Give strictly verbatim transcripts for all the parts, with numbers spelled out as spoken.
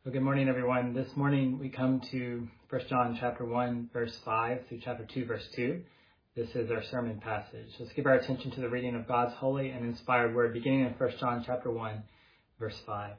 Well, good morning, everyone. This morning we come to First John chapter one, verse five through chapter two, verse two. This is our sermon passage. Let's give our attention to the reading of God's holy and inspired word, beginning in First John chapter one, verse five.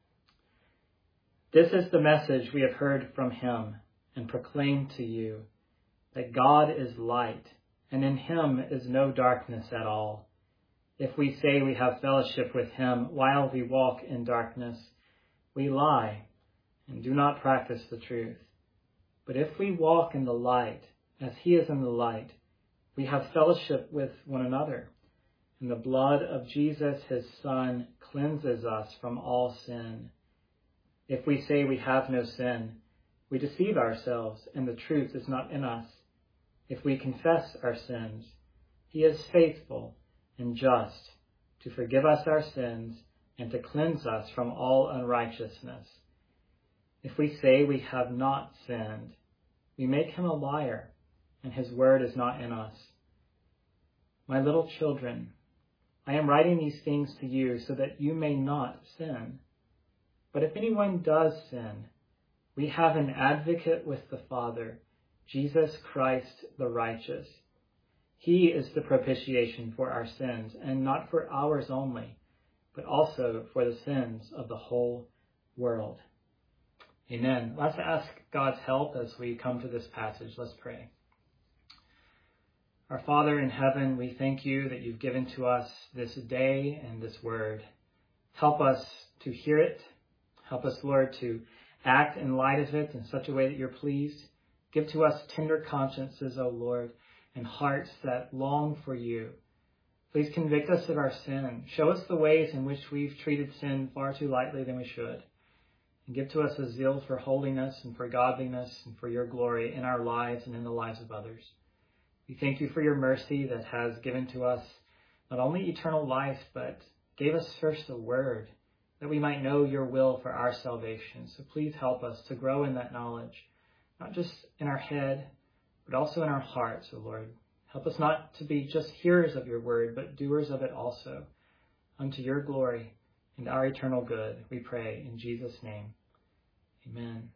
This is the message we have heard from him and proclaimed to you, that God is light, and in him is no darkness at all. If we say we have fellowship with him while we walk in darkness, we lie and do not practice the truth. But if we walk in the light, as he is in the light, we have fellowship with one another. And the blood of Jesus, his Son, cleanses us from all sin. If we say we have no sin, we deceive ourselves, and the truth is not in us. If we confess our sins, he is faithful and just to forgive us our sins and to cleanse us from all unrighteousness. If we say we have not sinned, we make him a liar, and his word is not in us. My little children, I am writing these things to you so that you may not sin. But if anyone does sin, we have an advocate with the Father, Jesus Christ the righteous. He is the propitiation for our sins, and not for ours only, but also for the sins of the whole world. Amen. Let's ask God's help as we come to this passage. Let's pray. Our Father in heaven, we thank you that you've given to us this day and this word. Help us to hear it. Help us, Lord, to act in light of it in such a way that you're pleased. Give to us tender consciences, O Lord, and hearts that long for you. Please convict us of our sin. Show us the ways in which we've treated sin far too lightly than we should. And give to us a zeal for holiness and for godliness and for your glory in our lives and in the lives of others. We thank you for your mercy that has given to us not only eternal life, but gave us first a word that we might know your will for our salvation. So please help us to grow in that knowledge, not just in our head, but also in our hearts, O Lord. Help us not to be just hearers of your word, but doers of it also, unto your glory and our eternal good, we pray in Jesus' name. Amen.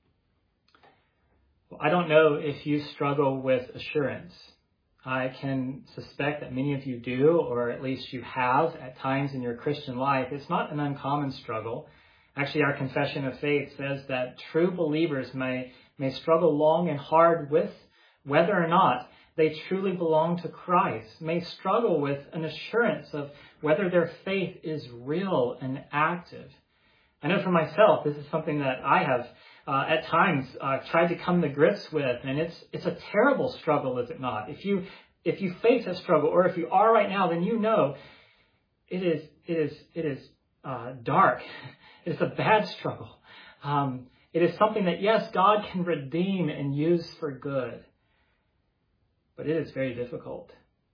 Well, I don't know if you struggle with assurance. I can suspect that many of you do, or at least you have at times in your Christian life. It's not an uncommon struggle. Actually, our confession of faith says that true believers may, may struggle long and hard with whether or not they truly belong to Christ, may struggle with an assurance of whether their faith is real and active. I know for myself, this is something that I have uh, at times uh, tried to come to grips with, and it's it's a terrible struggle, is it not? If you if you face a struggle, or if you are right now, then you know it is it is it is uh, dark. It is a bad struggle. Um, it is something that yes, God can redeem and use for good. But it is very difficult.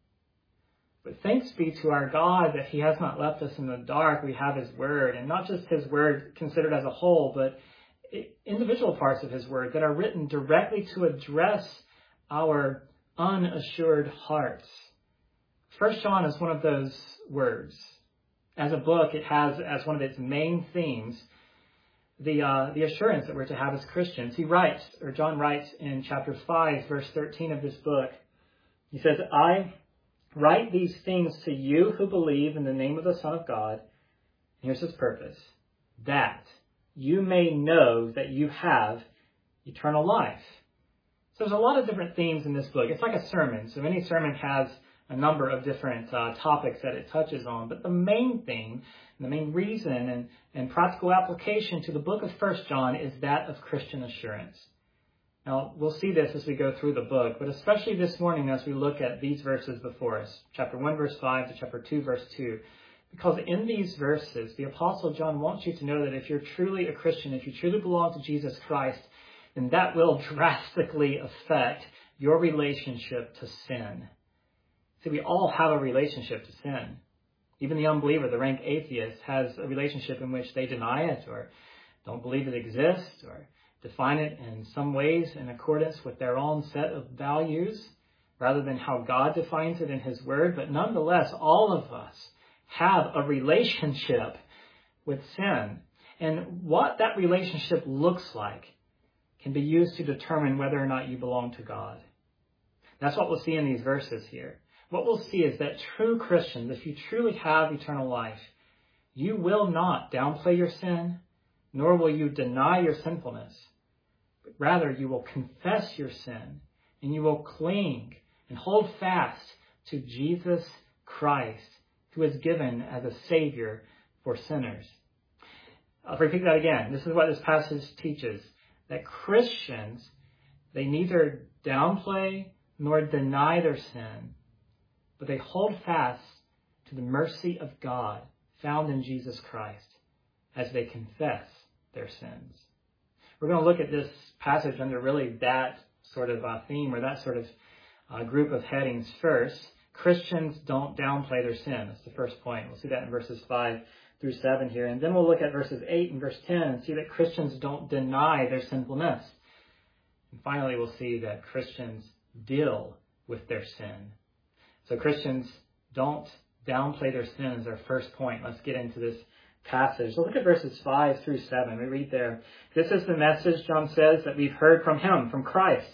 But thanks be to our God that he has not left us in the dark. We have his word, and not just his word considered as a whole, but individual parts of his word that are written directly to address our unassured hearts. First John is one of those words. As a book, it has as one of its main themes the uh, the assurance that we're to have as Christians. He writes, or John writes in chapter five, verse thirteen of this book, he says, I write these things to you who believe in the name of the Son of God. Here's his purpose, that you may know that you have eternal life. So there's a lot of different themes in this book. It's like a sermon. So any sermon has a number of different uh, topics that it touches on. But the main thing, the main reason and, and practical application to the book of First John is that of Christian assurance. Now, we'll see this as we go through the book, but especially this morning as we look at these verses before us, chapter one, verse five to chapter two, verse two. Because in these verses, the Apostle John wants you to know that if you're truly a Christian, if you truly belong to Jesus Christ, then that will drastically affect your relationship to sin. See, we all have a relationship to sin. Even the unbeliever, the rank atheist, has a relationship in which they deny it or don't believe it exists or define it in some ways in accordance with their own set of values rather than how God defines it in his word. But nonetheless, all of us have a relationship with sin. And what that relationship looks like can be used to determine whether or not you belong to God. That's what we'll see in these verses here. What we'll see is that true Christians, if you truly have eternal life, you will not downplay your sin, nor will you deny your sinfulness. But rather, you will confess your sin, and you will cling and hold fast to Jesus Christ, who is given as a Savior for sinners. I'll repeat that again. This is what this passage teaches, that Christians, they neither downplay nor deny their sin, but they hold fast to the mercy of God found in Jesus Christ as they confess their sins. We're going to look at this passage under really that sort of uh, theme or that sort of uh, group of headings first. Christians don't downplay their sin. That's the first point. We'll see that in verses five through seven here. And then we'll look at verses eight and verse ten and see that Christians don't deny their sinfulness. And finally, we'll see that Christians deal with their sin. So Christians don't downplay their sin is our first point. Let's get into this passage. So look at verses five through seven. We read there, "This is the message," John says, "that we've heard from him, from Christ,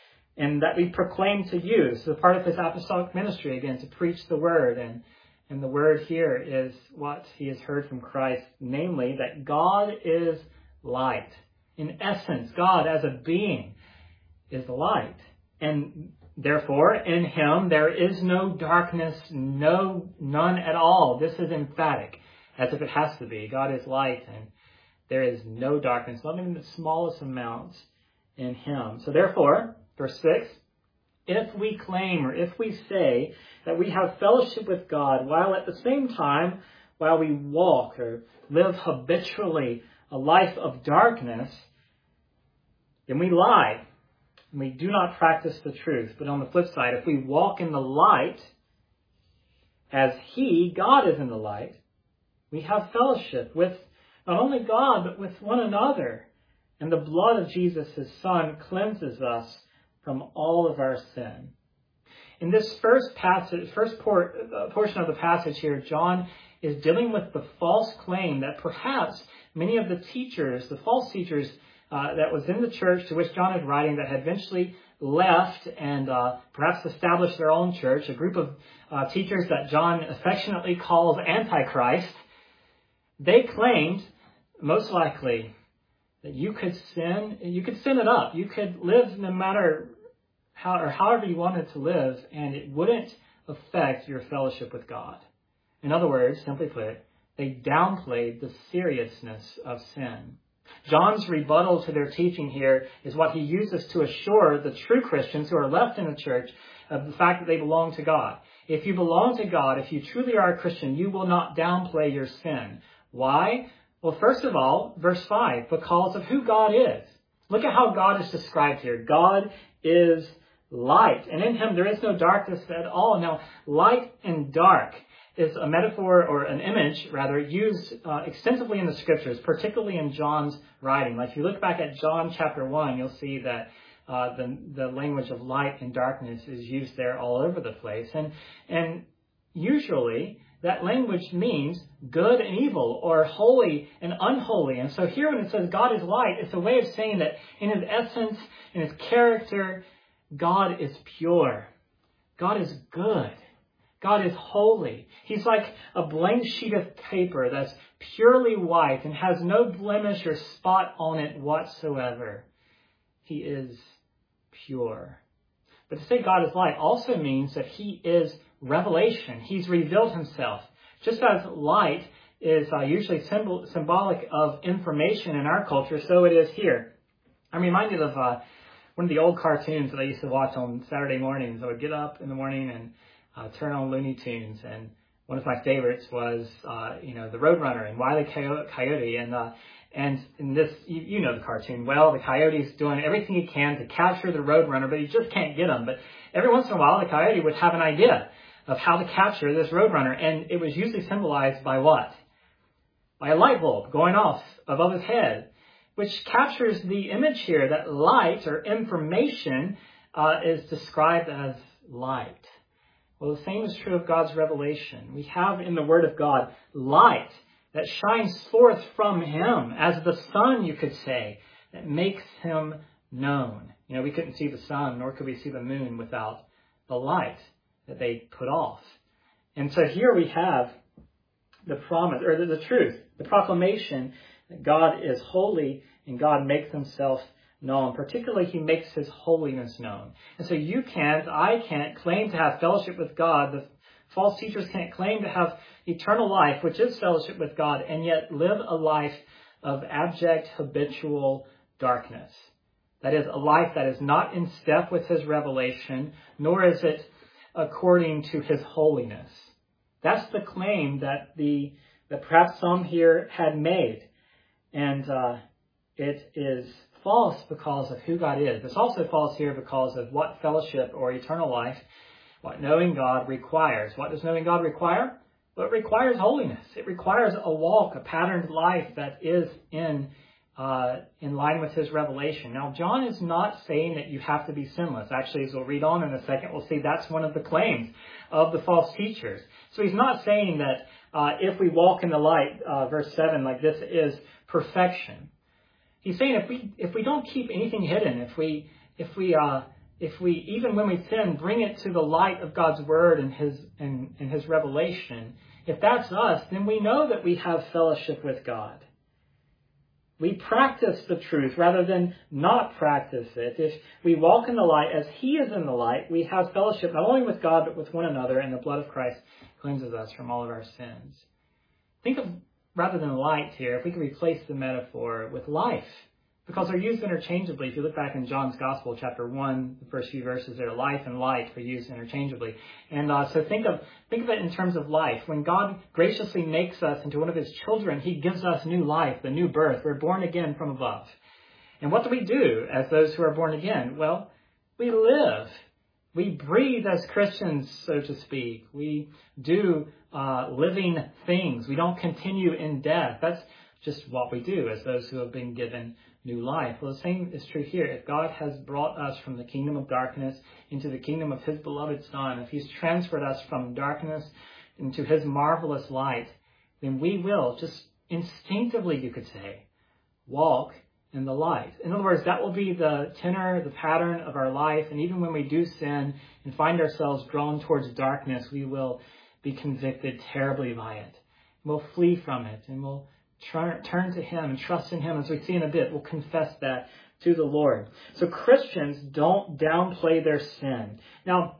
and that we proclaim to you." This is a part of his apostolic ministry, again, to preach the word. And, and the word here is what he has heard from Christ, namely that God is light. In essence, God as a being is light. And therefore, in him, there is no darkness, no, none at all. This is emphatic, as if it has to be. God is light, and there is no darkness, not even the smallest amount in him. So therefore, verse six, if we claim or if we say that we have fellowship with God, while at the same time, while we walk or live habitually a life of darkness, then we lie. We do not practice the truth. But on the flip side, if we walk in the light, as he, God, is in the light, we have fellowship with not only God, but with one another. And the blood of Jesus, his Son, cleanses us from all of our sin. In this first passage, first por- uh, portion of the passage here, John is dealing with the false claim that perhaps many of the teachers, the false teachers, Uh, that was in the church to which John is writing, that had eventually left and uh, perhaps established their own church, a group of uh, teachers that John affectionately calls Antichrist. They claimed, most likely, that you could sin, you could sin it up. You could live no matter how or however you wanted to live, and it wouldn't affect your fellowship with God. In other words, simply put, they downplayed the seriousness of sin. John's rebuttal to their teaching here is what he uses to assure the true Christians who are left in the church of the fact that they belong to God. If you belong to God, if you truly are a Christian, you will not downplay your sin. Why? Well, first of all, verse five, because of who God is. Look at how God is described here. God is light, and in him there is no darkness at all. Now, light and dark is a metaphor or an image, rather, used uh, extensively in the scriptures, particularly in John's writing. Like if you look back at John chapter one, you'll see that uh, the, the language of light and darkness is used there all over the place. And, and usually that language means good and evil, or holy and unholy. And so here when it says God is light, it's a way of saying that in his essence, in his character, God is pure. God is good. God is holy. He's like a blank sheet of paper that's purely white and has no blemish or spot on it whatsoever. He is pure. But to say God is light also means that he is revelation. He's revealed himself. Just as light is uh, usually symbol, symbolic of information in our culture, so it is here. I'm reminded of uh, one of the old cartoons that I used to watch on Saturday mornings. I would get up in the morning and Uh, turn on Looney Tunes, and one of my favorites was, uh, you know, the Roadrunner and Wile E. Coyote, and uh, and in this, you, you know the cartoon well. The Coyote's doing everything he can to capture the Roadrunner, but he just can't get him. But every once in a while, the Coyote would have an idea of how to capture this Roadrunner, and it was usually symbolized by what? By a light bulb going off above his head, which captures the image here that light or information uh, is described as light. Well, the same is true of God's revelation. We have in the Word of God light that shines forth from him as the sun, you could say, that makes him known. You know, we couldn't see the sun, nor could we see the moon without the light that they put off. And so here we have the promise, or the, the truth, the proclamation that God is holy and God makes himself known. Particularly, he makes his holiness known. And so you can't, I can't claim to have fellowship with God. The false teachers can't claim to have eternal life, which is fellowship with God, and yet live a life of abject, habitual darkness. That is, a life that is not in step with his revelation, nor is it according to his holiness. That's the claim that the that perhaps some here had made. And uh, it is false because of who God is. It's also false here because of what fellowship or eternal life, what knowing God requires. What does knowing God require? Well, it requires holiness. It requires a walk, a patterned life that is in uh, in line with his revelation. Now, John is not saying that you have to be sinless. Actually, as we'll read on in a second, we'll see that's one of the claims of the false teachers. So he's not saying that uh, if we walk in the light, uh, verse seven, like this is perfection. He's saying if we if we don't keep anything hidden, if we if we uh, if we even when we sin, bring it to the light of God's word and his and, and his revelation, if that's us, then we know that we have fellowship with God. We practice the truth rather than not practice it. If we walk in the light as he is in the light, we have fellowship not only with God but with one another, and the blood of Christ cleanses us from all of our sins. Think of, rather than light here, if we could replace the metaphor with life, because they're used interchangeably. If you look back in John's Gospel, chapter one, the first few verses there, life and light are used interchangeably. And uh, so think of think of it in terms of life. When God graciously makes us into one of his children, he gives us new life, the new birth. We're born again from above. And what do we do as those who are born again? Well, we live. We breathe as Christians, so to speak. We do uh, living things. We don't continue in death. That's just what we do as those who have been given new life. Well, the same is true here. If God has brought us from the kingdom of darkness into the kingdom of his beloved Son, if he's transferred us from darkness into his marvelous light, then we will just instinctively, you could say, walk in the light. In other words, that will be the tenor, the pattern of our life. And even when we do sin and find ourselves drawn towards darkness, we will be convicted terribly by it. We'll flee from it, and we'll Turn, turn to him and trust in him. As we see in a bit, we'll confess that to the Lord. So Christians don't downplay their sin. Now,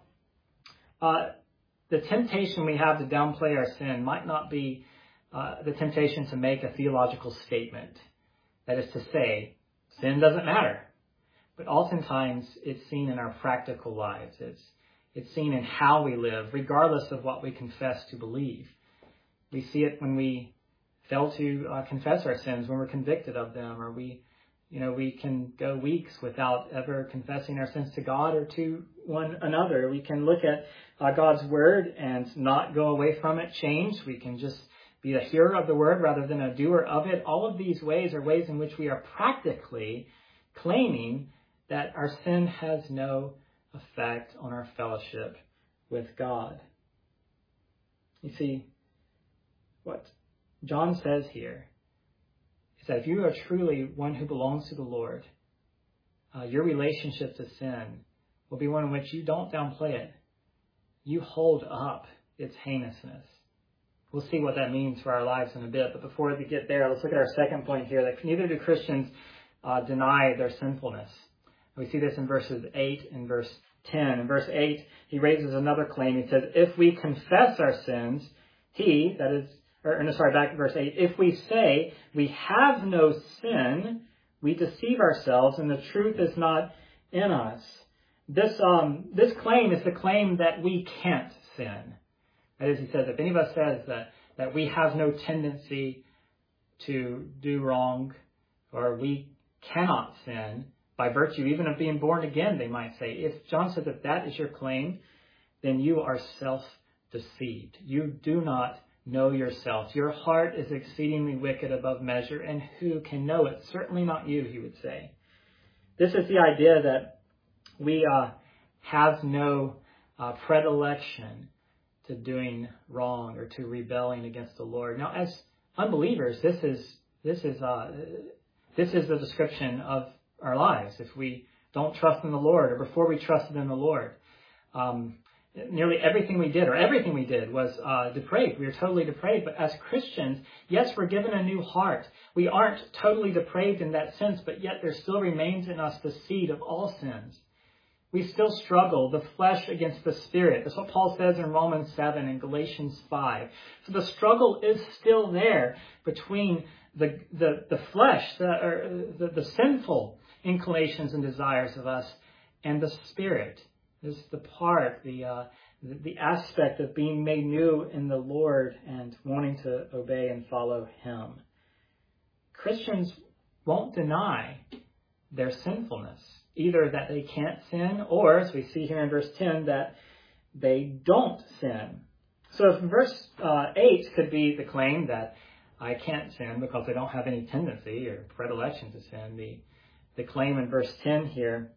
uh, the temptation we have to downplay our sin might not be uh, the temptation to make a theological statement. That is to say, sin doesn't matter. But oftentimes it's seen in our practical lives. It's, it's seen in how we live, regardless of what we confess to believe. We see it when we fail to uh, confess our sins, when we're convicted of them, or we, you know, we can go weeks without ever confessing our sins to God or to one another. We can look at uh, God's word and not go away from it, change. We can just be a hearer of the word rather than a doer of it. All of these ways are ways in which we are practically claiming that our sin has no effect on our fellowship with God. You see, what John says here is that if you are truly one who belongs to the Lord, uh, your relationship to sin will be one in which you don't downplay it. You hold up its heinousness. We'll see what that means for our lives in a bit. But before we get there, let's look at our second point here, that neither do Christians uh, deny their sinfulness. We see this in verses eight and verse ten. In verse eight, he raises another claim. He says, if we confess our sins, he, that is, Or, no, sorry, back to verse eight. If we say we have no sin, we deceive ourselves and the truth is not in us. This um this claim is the claim that we can't sin. That is, he says, if any of us says that, that we have no tendency to do wrong, or we cannot sin by virtue even of being born again, they might say. If John says that that is your claim, then you are self-deceived. You do not know yourself. Your heart is exceedingly wicked above measure, and who can know it? Certainly not you, he would say. This is the idea that we uh, have no uh, predilection to doing wrong or to rebelling against the Lord. Now, as unbelievers, this is this is uh, this is the description of our lives. If we don't trust in the Lord, or before we trusted in the Lord, um, nearly everything we did, or everything we did, was uh, depraved. We were totally depraved. But as Christians, yes, we're given a new heart. We aren't totally depraved in that sense, but yet there still remains in us the seed of all sins. We still struggle, the flesh against the spirit. That's what Paul says in Romans seven and Galatians five. So the struggle is still there between the the, the flesh, the, or the, the sinful inclinations and desires of us, and the spirit. This is the part, the, uh, the the aspect of being made new in the Lord and wanting to obey and follow Him. Christians won't deny their sinfulness. Either that they can't sin, or, as we see here in verse ten, that they don't sin. So if verse uh, eight could be the claim that I can't sin because I don't have any tendency or predilection to sin, the, the claim in verse ten here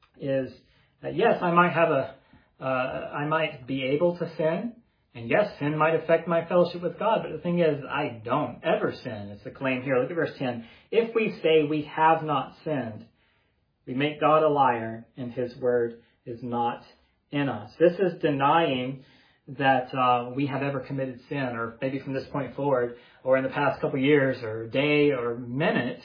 is that, yes, I might have a, uh, I might be able to sin, and yes, sin might affect my fellowship with God, but the thing is, I don't ever sin. It's the claim here. Look at verse ten. If we say we have not sinned, we make God a liar, and His word is not in us. This is denying that uh, we have ever committed sin, or maybe from this point forward, or in the past couple years, or day, or minute,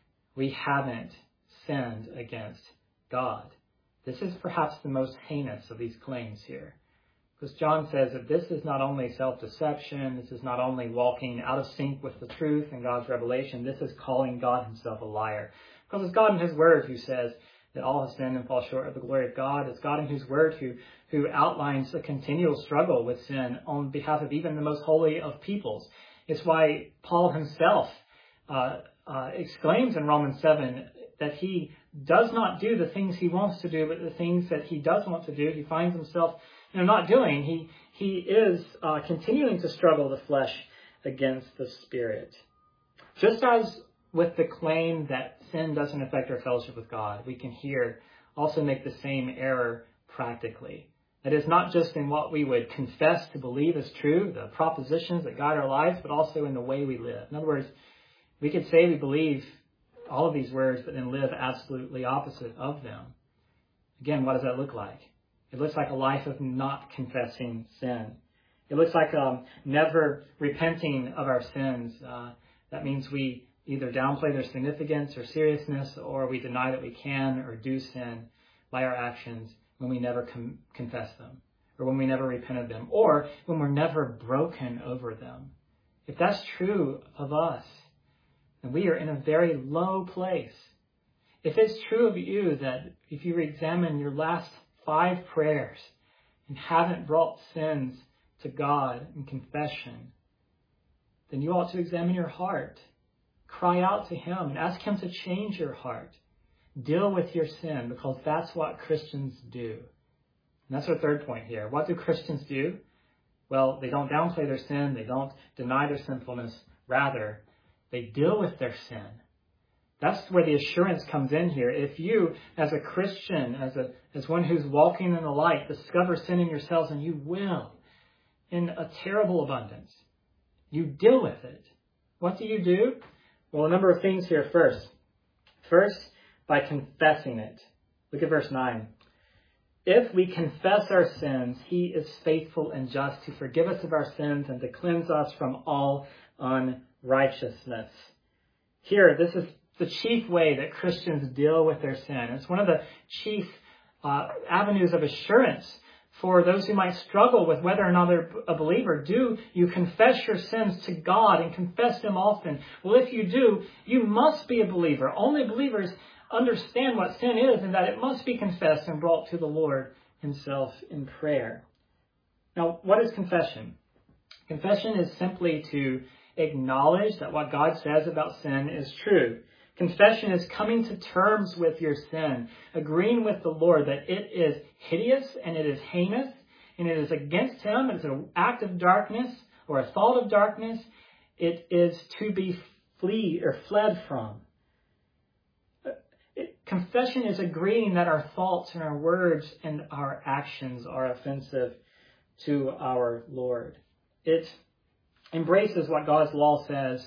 we haven't sinned against God. This is perhaps the most heinous of these claims here. Because John says that this is not only self-deception, this is not only walking out of sync with the truth and God's revelation, this is calling God Himself a liar. Because it's God in His Word who says that all have sinned and fall short of the glory of God. It's God in His Word who, who outlines a continual struggle with sin on behalf of even the most holy of peoples. It's why Paul himself uh, uh, exclaims in Romans seven that he does not do the things he wants to do, but the things that he does want to do, he finds himself you know, not doing. He, he is uh, continuing to struggle the flesh against the Spirit. Just as with the claim that sin doesn't affect our fellowship with God, we can here also make the same error practically. That is, not just in what we would confess to believe is true, the propositions that guide our lives, but also in the way we live. In other words, we could say we believe all of these words, but then live absolutely opposite of them. Again, what does that look like? It looks like a life of not confessing sin. It looks like um, never repenting of our sins. Uh, that means we either downplay their significance or seriousness, or we deny that we can or do sin by our actions when we never com- confess them, or when we never repent of them, or when we're never broken over them. If that's true of us, then we are in a very low place. If it's true of you that if you examine your last five prayers and haven't brought sins to God in confession, then you ought to examine your heart. Cry out to Him and ask Him to change your heart. Deal with your sin, because that's what Christians do. And that's our third point here. What do Christians do? Well, they don't downplay their sin. They don't deny their sinfulness. Rather, they deal with their sin. That's where the assurance comes in here. If you, as a Christian, as a as one who's walking in the light, discover sin in yourselves, and you will, in a terrible abundance, you deal with it. What do you do? Well, a number of things here first. First, by confessing it. Look at verse nine. If we confess our sins, He is faithful and just to forgive us of our sins and to cleanse us from all unrighteousness. Here, this is the chief way that Christians deal with their sin. It's one of the chief uh, avenues of assurance for those who might struggle with whether or not they're a believer. Do you confess your sins to God and confess them often? Well, if you do, you must be a believer. Only believers understand what sin is and that it must be confessed and brought to the Lord Himself in prayer. Now, what is confession? Confession is simply to acknowledge that what God says about sin is true. Confession is coming to terms with your sin, agreeing with the Lord that it is hideous and it is heinous and it is against Him. It's an act of darkness or a thought of darkness. It is to be flee or fled from. It, confession is agreeing that our thoughts and our words and our actions are offensive to our Lord. It embraces what God's law says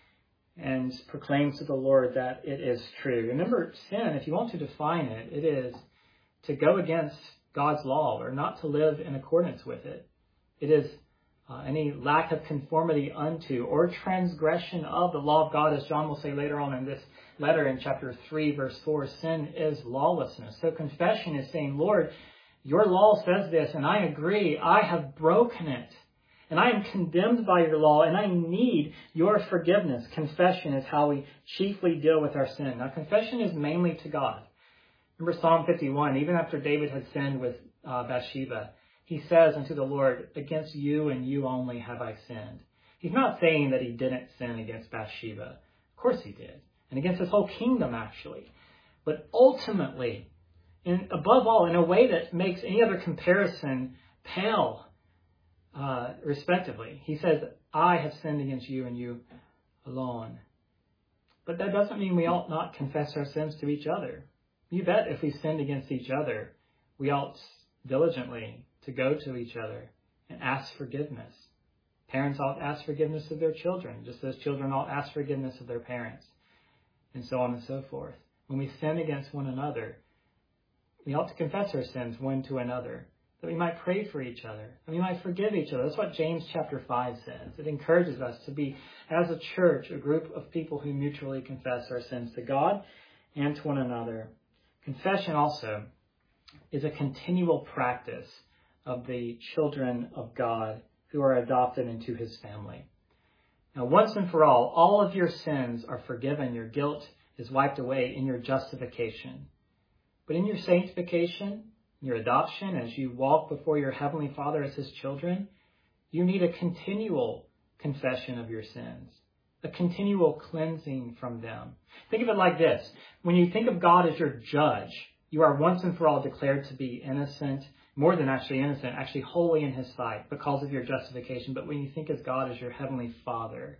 and proclaims to the Lord that it is true. Remember, sin, if you want to define it, it is to go against God's law or not to live in accordance with it. It is uh, any lack of conformity unto or transgression of the law of God, as John will say later on in this letter in chapter three, verse four. Sin is lawlessness. So confession is saying, Lord, your law says this, and I agree. I have broken it. And I am condemned by your law, and I need your forgiveness. Confession is how we chiefly deal with our sin. Now, confession is mainly to God. Remember Psalm fifty-one, even after David had sinned with uh, Bathsheba, he says unto the Lord, against you and you only have I sinned. He's not saying that he didn't sin against Bathsheba. Of course he did. And against his whole kingdom, actually. But ultimately, and above all, in a way that makes any other comparison pale, uh, respectively. He says, I have sinned against you and you alone. But that doesn't mean we ought not confess our sins to each other. You bet if we sinned against each other, we ought diligently to go to each other and ask forgiveness. Parents ought to ask forgiveness of their children, just as children ought to ask forgiveness of their parents, and so on and so forth. When we sin against one another, we ought to confess our sins one to another, that we might pray for each other, that we might forgive each other. That's what James chapter five says. It encourages us to be, as a church, a group of people who mutually confess our sins to God and to one another. Confession also is a continual practice of the children of God who are adopted into his family. Now, once and for all, all of your sins are forgiven. Your guilt is wiped away in your justification. But in your sanctification, your adoption, as you walk before your Heavenly Father as his children, you need a continual confession of your sins, a continual cleansing from them. Think of it like this. When you think of God as your judge, you are once and for all declared to be innocent, more than actually innocent, actually holy in his sight because of your justification. But when you think of God as your Heavenly Father,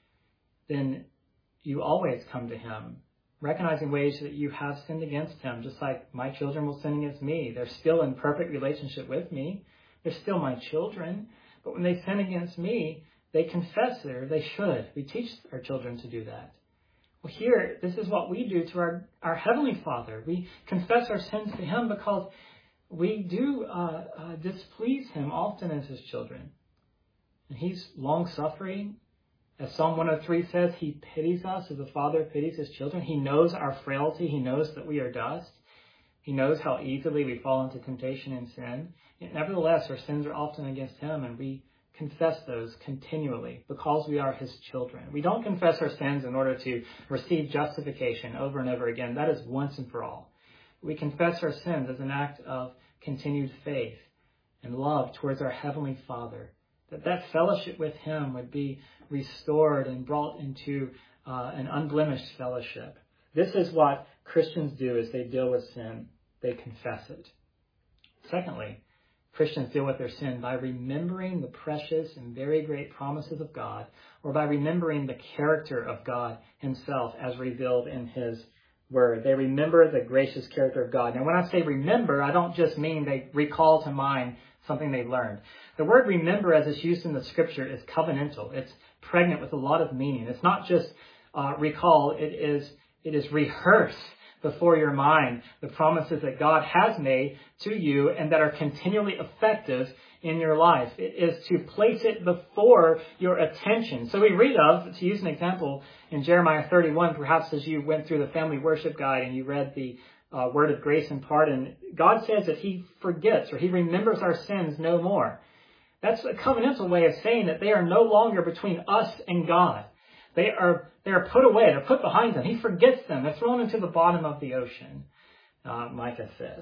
then you always come to him, recognizing ways that you have sinned against him, just like my children will sin against me. They're still in perfect relationship with me. They're still my children. But when they sin against me, they confess it, or they should. We teach our children to do that. Well, here, this is what we do to our, our Heavenly Father. We confess our sins to him because we do uh, uh, displease him often as his children. And he's long-suffering. As Psalm one oh three says, he pities us as a father pities his children. He knows our frailty. He knows that we are dust. He knows how easily we fall into temptation and sin. Yet nevertheless, our sins are often against him, and we confess those continually because we are his children. We don't confess our sins in order to receive justification over and over again. That is once and for all. We confess our sins as an act of continued faith and love towards our Heavenly Father, that that fellowship with him would be restored and brought into uh, an unblemished fellowship. This is what Christians do as they deal with sin. They confess it. Secondly, Christians deal with their sin by remembering the precious and very great promises of God, or by remembering the character of God himself as revealed in his word. They remember the gracious character of God. Now, when I say remember, I don't just mean they recall to mind something they learned. The word remember, as it's used in the scripture, is covenantal. It's pregnant with a lot of meaning. It's not just uh, recall. It is, it is rehearse before your mind the promises that God has made to you and that are continually effective in your life. It is to place it before your attention. So we read of, to use an example, in Jeremiah thirty-one, perhaps as you went through the family worship guide and you read the uh, word of grace and pardon, God says that he forgets or he remembers our sins no more. That's a covenantal way of saying that they are no longer between us and God. They are they are put away. They're put behind him. He forgets them. They're thrown into the bottom of the ocean, uh, Micah says.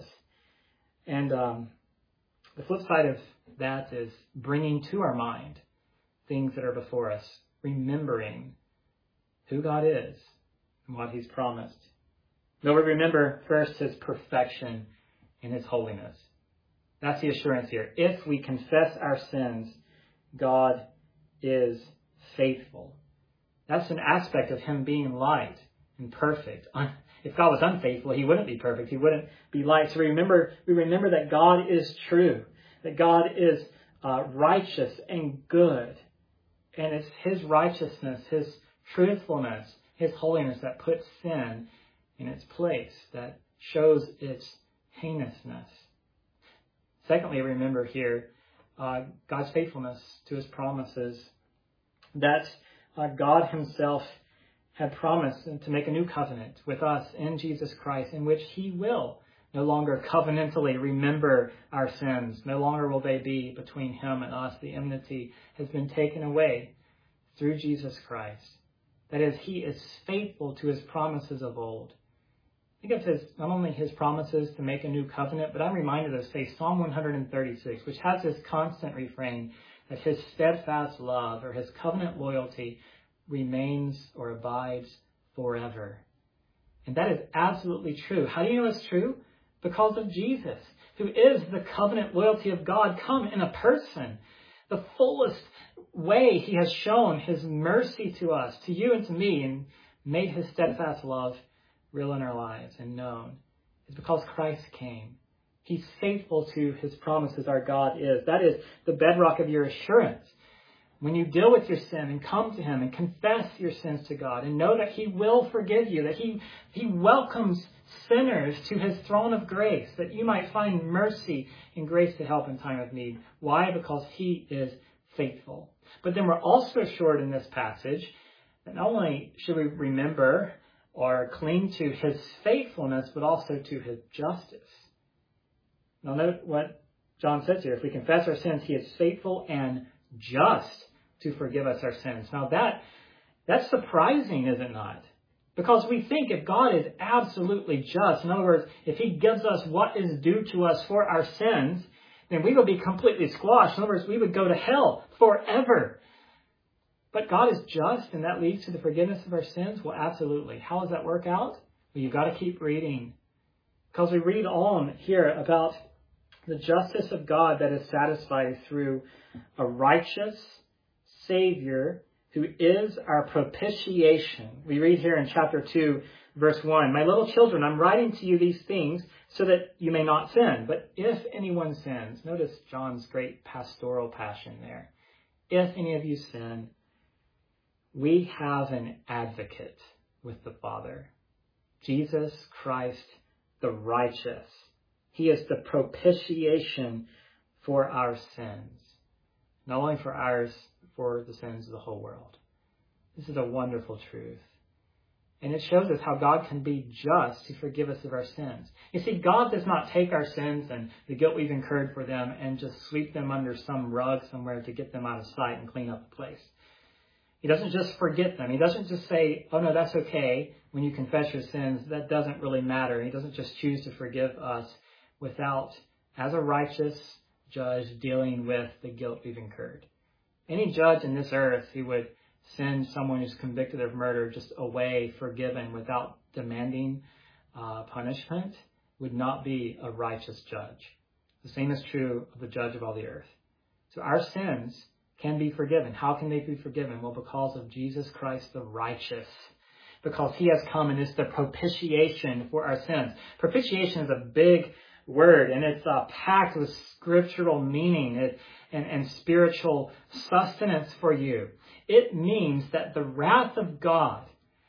And um, the flip side of that is bringing to our mind things that are before us, remembering who God is and what he's promised. Now we remember first his perfection and his holiness. That's the assurance here. If we confess our sins, God is faithful. That's an aspect of him being light and perfect. If God was unfaithful, he wouldn't be perfect. He wouldn't be light. So we remember, we remember that God is true, that God is uh, righteous and good. And it's his righteousness, his truthfulness, his holiness that puts sin in its place, that shows its heinousness. Secondly, remember here uh, God's faithfulness to his promises, that uh, God himself had promised to make a new covenant with us in Jesus Christ, in which he will no longer covenantally remember our sins. No longer will they be between him and us. The enmity has been taken away through Jesus Christ. That is, he is faithful to his promises of old. Think of his, not only his promises to make a new covenant, but I'm reminded of, say, Psalm one thirty-six, which has this constant refrain that his steadfast love or his covenant loyalty remains or abides forever. And that is absolutely true. How do you know it's true? Because of Jesus, who is the covenant loyalty of God come in a person. The fullest way he has shown his mercy to us, to you and to me, and made his steadfast love real in our lives and known, is because Christ came. He's faithful to his promises, our God is. That is the bedrock of your assurance. When you deal with your sin and come to him and confess your sins to God and know that he will forgive you, that he, he welcomes sinners to his throne of grace, that you might find mercy and grace to help in time of need. Why? Because he is faithful. But then we're also assured in this passage that not only should we remember or cling to his faithfulness, but also to his justice. Now note what John says here. If we confess our sins, he is faithful and just to forgive us our sins. Now that that's surprising, is it not? Because we think if God is absolutely just, in other words, if he gives us what is due to us for our sins, then we would be completely squashed. In other words, we would go to hell forever. But God is just, and that leads to the forgiveness of our sins? Well, absolutely. How does that work out? Well, you've got to keep reading. Because we read on here about the justice of God that is satisfied through a righteous Savior who is our propitiation. We read here in chapter two, verse one, "My little children, I'm writing to you these things so that you may not sin. But if anyone sins," notice John's great pastoral passion there. "If any of you sin, we have an advocate with the Father, Jesus Christ the righteous. He is the propitiation for our sins." Not only for ours, for the sins of the whole world. This is a wonderful truth. And it shows us how God can be just to forgive us of our sins. You see, God does not take our sins and the guilt we've incurred for them and just sweep them under some rug somewhere to get them out of sight and clean up the place. He doesn't just forget them. He doesn't just say, oh no, that's okay. When you confess your sins, that doesn't really matter. He doesn't just choose to forgive us without, as a righteous judge, dealing with the guilt we've incurred. Any judge in this earth who would send someone who's convicted of murder just away forgiven without demanding uh, punishment would not be a righteous judge. The same is true of the judge of all the earth. So our sins can be forgiven. How can they be forgiven? Well, because of Jesus Christ the righteous. Because he has come and is the propitiation for our sins. Propitiation is a big word, and it's uh, packed with scriptural meaning and, and, and spiritual sustenance for you. It means that the wrath of God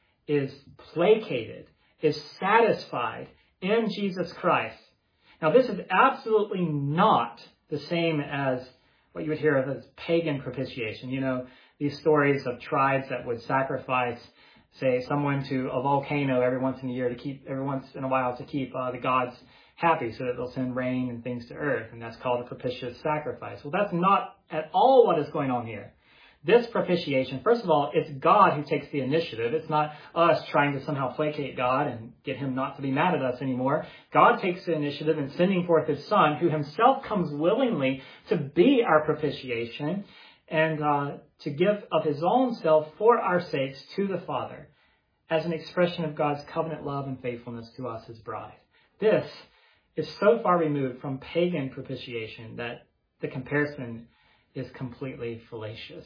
is placated, is satisfied in Jesus Christ. Now, this is absolutely not the same as what you would hear of as pagan propitiation. You know, these stories of tribes that would sacrifice, say, someone to a volcano every once in a year to keep, every once in a while to keep uh, the gods happy so that they'll send rain and things to earth. And that's called a propitious sacrifice. Well, that's not at all what is going on here. This propitiation, first of all, it's God who takes the initiative. It's not us trying to somehow placate God and get him not to be mad at us anymore. God takes the initiative in sending forth his Son, who himself comes willingly to be our propitiation and uh, to give of his own self for our sakes to the Father as an expression of God's covenant love and faithfulness to us, his bride. This is so far removed from pagan propitiation that the comparison is completely fallacious.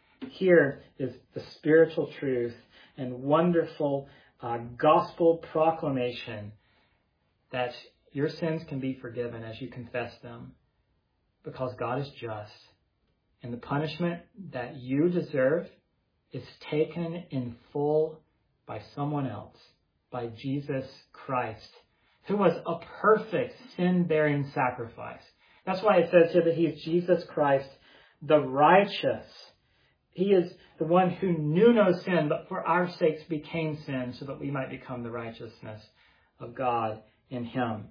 Here is the spiritual truth and wonderful uh, gospel proclamation that your sins can be forgiven as you confess them because God is just And the punishment that you deserve is taken in full by someone else, by Jesus Christ, who was a perfect sin-bearing sacrifice. That's why it says here that he is Jesus Christ, the righteous. He is the one who knew no sin, but for our sakes became sin so that we might become the righteousness of God in him.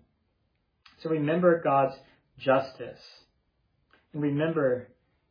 So remember God's justice. And remember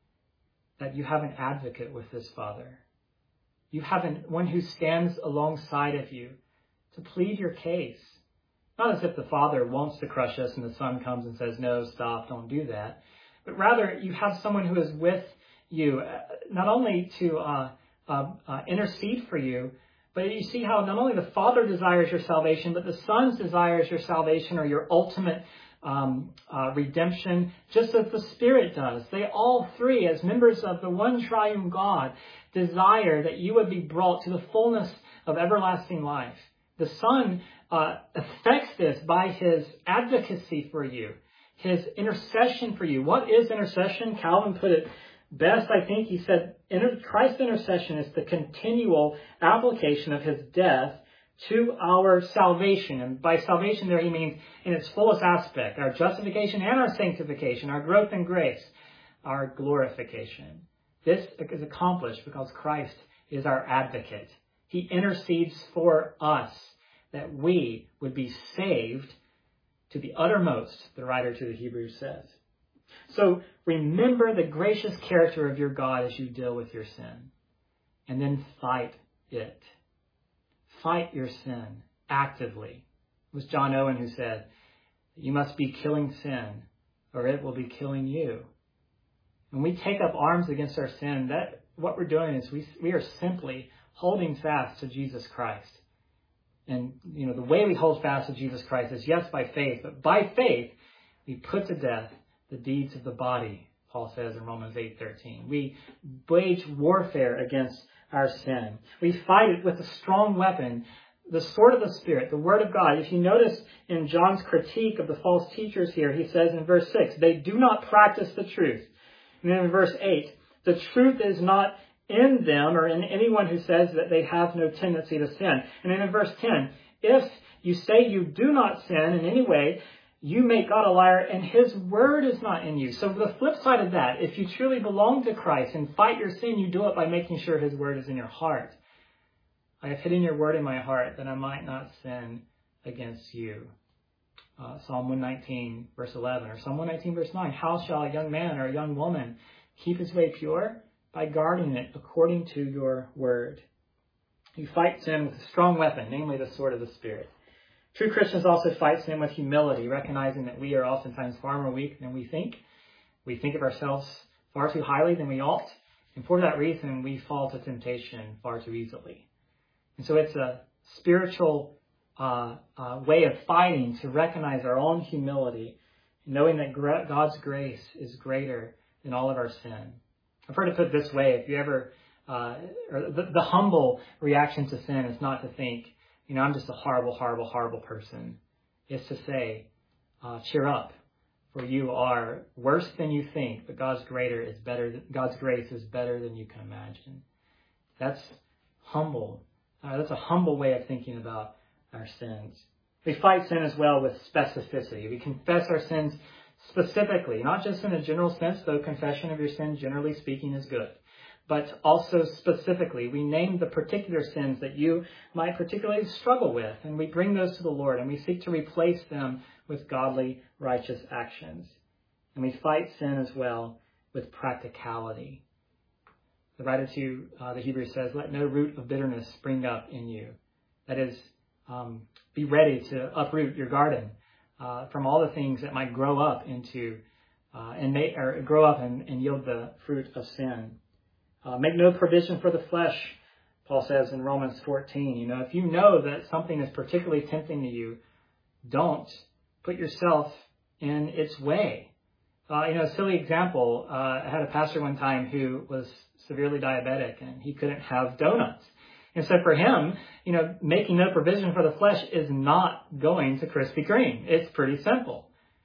that you have an advocate with this Father. You have an, one who stands alongside of you to plead your case. Not as if the Father wants to crush us and the Son comes and says, no, stop, don't do that. But rather, you have someone who is with you, uh, not only to uh, uh, uh, intercede for you, but you see how not only the Father desires your salvation, but the Son desires your salvation or your ultimate um, uh, redemption, just as the Spirit does. They all three, as members of the one triune God, desire that you would be brought to the fullness of everlasting life. The Son uh, affects this by his advocacy for you, his intercession for you. What is intercession? Calvin put it best, I think. He said, Christ's intercession is the continual application of his death to our salvation. And by salvation there he means in its fullest aspect, our justification and our sanctification, our growth in grace, our glorification. This is accomplished because Christ is our advocate. He intercedes for us that we would be saved to the uttermost, the writer to the Hebrews says. So remember the gracious character of your God as you deal with your sin. And then fight it. Fight your sin actively. It was John Owen who said, you must be killing sin or it will be killing you. When we take up arms against our sin, that what we're doing is we we are simply holding fast to Jesus Christ. And, you know, the way we hold fast to Jesus Christ is, yes, by faith, but by faith, we put to death the deeds of the body, Paul says in Romans eight thirteen. We wage warfare against our sin. We fight it with a strong weapon, the sword of the Spirit, the Word of God. If you notice in John's critique of the false teachers here, he says in verse six, they do not practice the truth. And then in verse eight, the truth is not in them or in anyone who says that they have no tendency to sin. And then in verse ten, if you say you do not sin in any way, you make God a liar and his word is not in you. So the flip side of that, if you truly belong to Christ and fight your sin, you do it by making sure his word is in your heart. I have hidden your word in my heart that I might not sin against you. Uh, Psalm one nineteen verse eleven or Psalm one nineteen verse nine. How shall a young man or a young woman keep his way pure? By guarding it according to your word. You fight sin with a strong weapon, namely the sword of the Spirit. True Christians also fight sin with humility, recognizing that we are oftentimes far more weak than we think. We think of ourselves far too highly than we ought. And for that reason, we fall to temptation far too easily. And so it's a spiritual uh, uh, way of fighting to recognize our own humility, knowing that gra- God's grace is greater than all of our sin. I've heard it put this way, if you ever, uh, or the, the humble reaction to sin is not to think, you know, I'm just a horrible, horrible, horrible person. It's to say, uh, cheer up, for you are worse than you think, but God's greater is better. God's grace is better than you can imagine. That's humble. Uh, that's a humble way of thinking about our sins. We fight sin as well with specificity. We confess our sins specifically, not just in a general sense, though confession of your sin, generally speaking, is good, but also specifically. We name the particular sins that you might particularly struggle with, and we bring those to the Lord, and we seek to replace them with godly, righteous actions. And we fight sin as well with practicality. The writer to uh, the Hebrews says, let no root of bitterness spring up in you. That is, um, be ready to uproot your garden uh, from all the things that might grow up into uh, and may, or grow up and, and yield the fruit of sin. Uh, make no provision for the flesh, Paul says in Romans fourteen. You know, if you know that something is particularly tempting to you, don't put yourself in its way. Uh, you know, a silly example, uh, I had a pastor one time who was severely diabetic and he couldn't have donuts. And so for him, you know, making no provision for the flesh is not going to Krispy Kreme. It's pretty simple.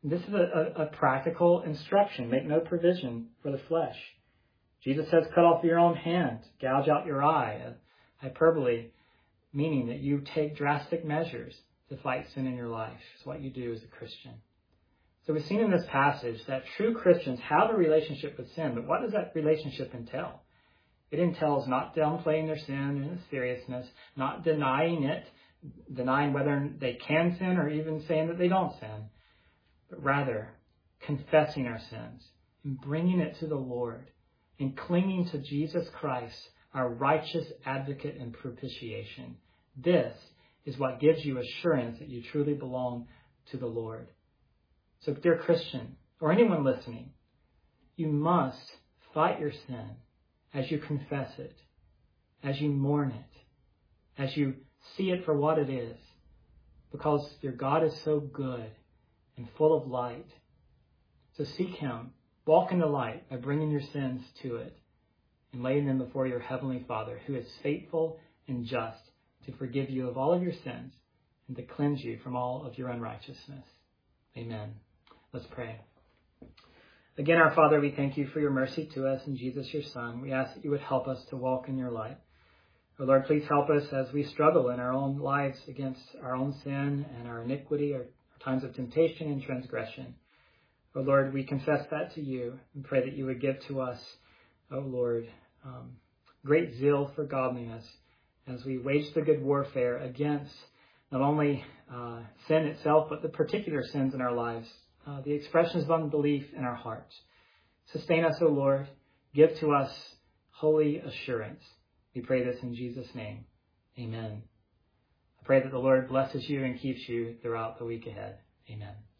This is a, a, a practical instruction. Make no provision for the flesh. Jesus says, cut off your own hand, gouge out your eye. A hyperbole, meaning that you take drastic measures to fight sin in your life. It's what you do as a Christian. So we've seen in this passage that true Christians have a relationship with sin, but what does that relationship entail? It entails not downplaying their sin and its seriousness, not denying it, denying whether they can sin or even saying that they don't sin, but rather confessing our sins and bringing it to the Lord and clinging to Jesus Christ, our righteous advocate and propitiation. This is what gives you assurance that you truly belong to the Lord. So, dear Christian, or anyone listening, you must fight your sin as you confess it, as you mourn it, as you see it for what it is, because your God is so good and full of light. So seek Him. Walk in the light by bringing your sins to it and laying them before your Heavenly Father, who is faithful and just to forgive you of all of your sins and to cleanse you from all of your unrighteousness. Amen. Let's pray. Again, our Father, we thank you for your mercy to us in Jesus, your Son. We ask that you would help us to walk in your light. Oh Lord, please help us as we struggle in our own lives against our own sin and our iniquity, our times of temptation and transgression. Oh Lord, we confess that to you and pray that you would give to us, oh Lord, um, great zeal for godliness as we wage the good warfare against not only uh, sin itself, but the particular sins in our lives, uh, the expressions of unbelief in our hearts. Sustain us, O Lord. Give to us holy assurance. We pray this in Jesus' name. Amen. I pray that the Lord blesses you and keeps you throughout the week ahead. Amen.